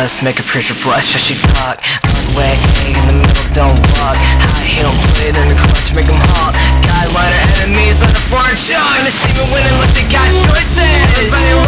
bust, make a preacher blush as she talk. Runway A in the middle, don't walk. High heel, put it in the clutch, make them halt. Guideline her enemies on the floor and show. And they see me winning, look, they got choices. Everybody